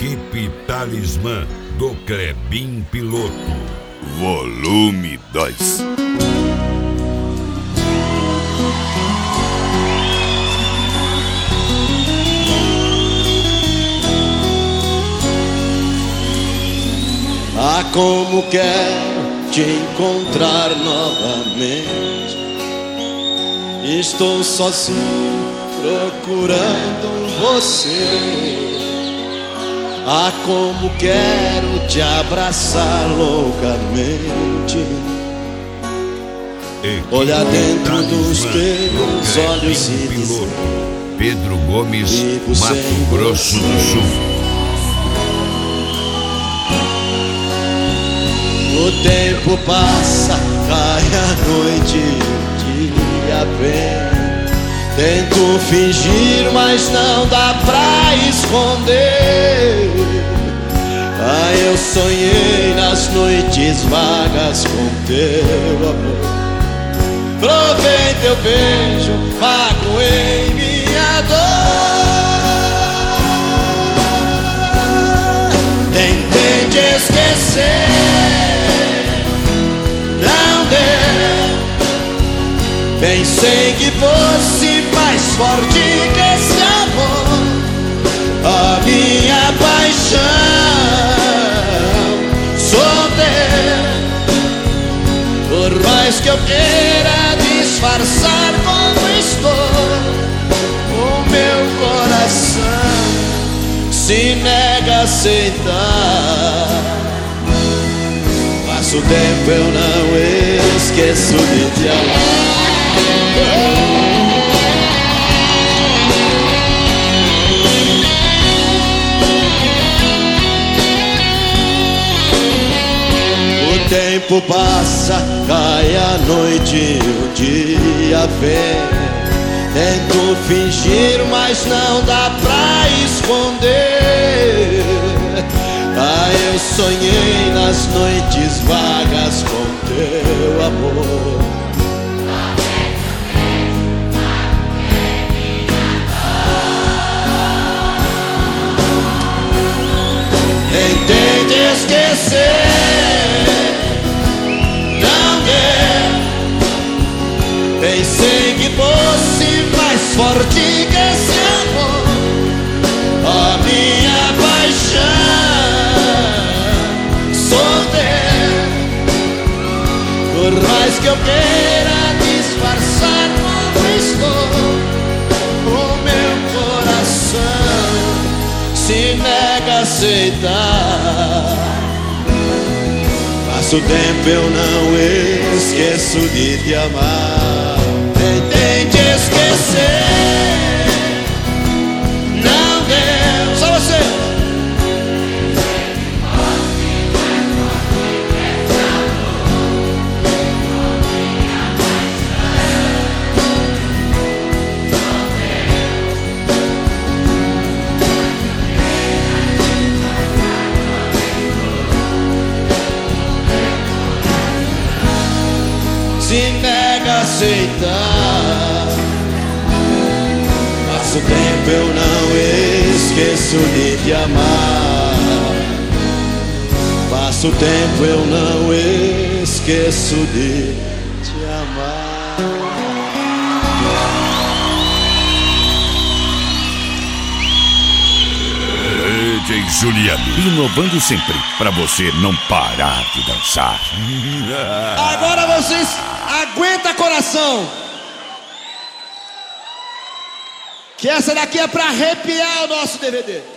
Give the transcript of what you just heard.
Equipe Talismã do Clebinho Piloto. Volume 2. Ah, como quero te encontrar novamente. Estou sozinho procurando você. Ah, como quero te abraçar loucamente. Olhar dentro dos teus olhos e dizer: Pedro Gomes, Mato Grosso do Sul. O tempo passa, cai a noite, o dia vem. Tento fingir, mas não dá pra esconder. Ah, eu sonhei nas noites vagas com teu amor. Provei teu beijo, magoei minha dor. Tentei te esquecer, não deu. Pensei que fosse mais forte que esse amor. A minha paixão, sou teu. Por mais que eu queira disfarçar como estou, o meu coração se nega a aceitar. Passo o tempo, eu não esqueço de te amar. O tempo passa, cai a noite, o dia vem. Tento fingir, mas não dá pra esconder. Ah, eu sonhei nas noites vagas com teu amor. Tentei te esquecer, não deu. Pensei que fosse mais forte que esse amor. A minha paixão, sou teu. Por mais que eu queira disfarçar como estou, o meu coração se nega a aceitar. Passo o tempo, eu não esqueço de te amar. Tentei te esquecer, não deu. Só você. Se nega a aceitar. Passo o tempo, eu não esqueço de te amar. Passo o tempo, eu não esqueço de te amar. DJ Juliano, inovando sempre, pra você não parar de dançar. Agora vocês aguenta coração, que essa daqui é pra arrepiar o nosso DVD.